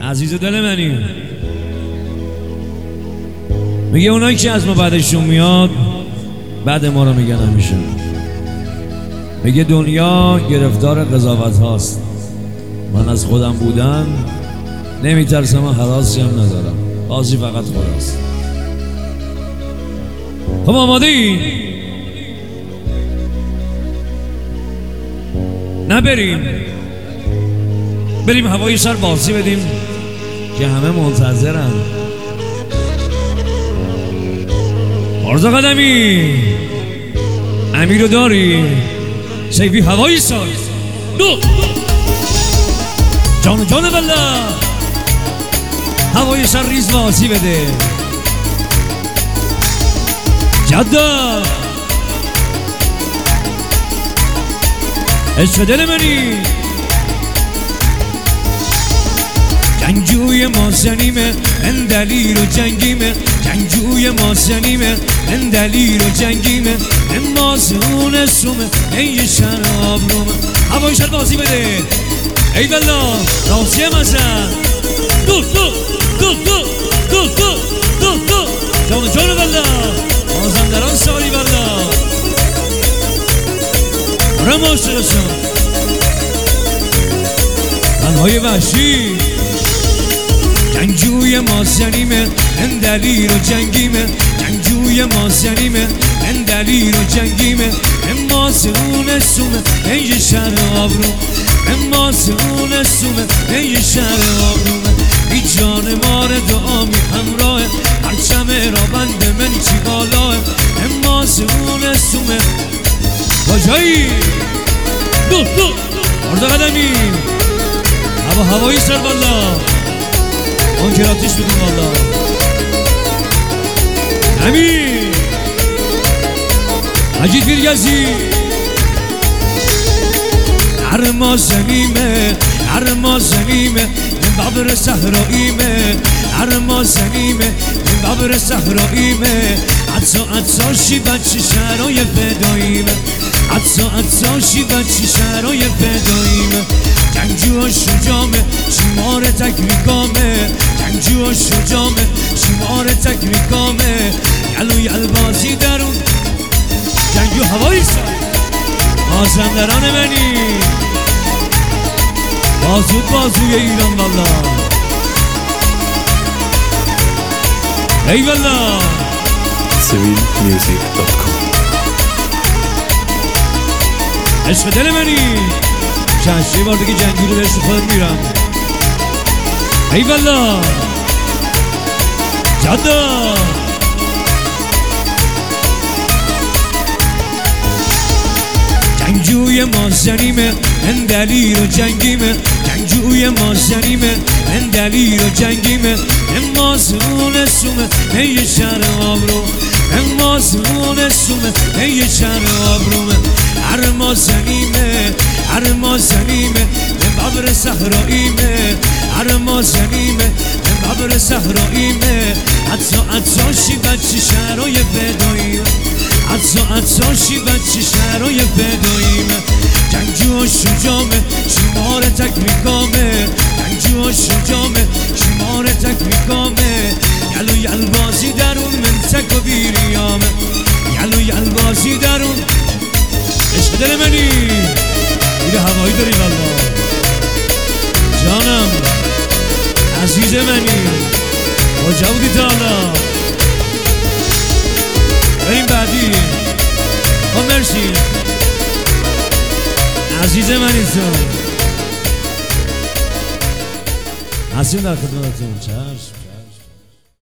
عزیز دل منی. میگه اونایی که از ما بعدشون میاد بعد ما رو میگن همیشه. میگه دنیا گرفتار قضاوت هاست، من از خودم بودن نمیترسم و حراسی هم ندارم، قاضی فقط خداست. خب آماده ای؟ نه بریم هوای شهر بازی بدیم که همه منتظرن. عرض قدمی امیرو داری سیفی هوایی ساز دو جان والله هوای شهر ریز بازی بده. جدا عشق دل منی، جنگجوی ما زنیمه من دلیر و جنگیمه، جنگجوی ما زنیمه من دلیر و جنگیمه، من مازون سومه این شراب رومه. هوای شهر بازی بده ای والله راضیه مثلا دو جان والله مازندران سالی والله رماشرشان تنهای وحشی. جنگجوی ما زنیمه من دلیر و جنگیمه، جنگجوی ما زنیمه من دلیر و جنگیمه، من مازون سومه این شراب رومه، من مازون سومه این شراب رومه. ای جان مار دعامی همراه هرچم را بند من چی بالاه، من مازون سومه کجایی دو عرض قدمی هوایی سر والله اون که راتیش بدون والله امین مجید بیرگزی. هر زنیمه من بابر صحراییمه، هر ما زنیمه من بابر صحراییمه، عطساشی بچه شهرهای فداییمه، عطساشی بچه شهرهای فداییمه. جنگجو شجامه شمار تکریکامه، جنگجو شجامه شمار تکریکامه. یل بازی درون جنگجو هوایی سر مازندران منی، بازوی ایران والله ای والله. civilmusic.com عشق دل منی، چند بار دیگه جنگی رو بهش خودت میرم ای والله. جدا جنگجوی ما زنیمه من دلیر و جنگیمه، جنگجوی ما زنیمه من دلیر و جنگیمه، من مازون سومه این شراب رو، من مازون سومه این شراب رومه. هر ما زنیمه من بابر صحراییمه، هر ما زنیمه من بابر صحراییمه. عطساشی بچه شهرهای فداییمه، عطساشی بچه شهرهای فداییمه. جنگجو شجامه شمار تکریکامه، جنگجو شجامه شمار تکریکامه. یل بازی درون من تک و بیریامه، یل بازی درون عشق دل منی. میره هوایی داری والله جانم عزیز منی کجا بودی تا حالا؟ بریم بعدی. مرسی عزیز منی تو هستیم در خدمتتون. چشم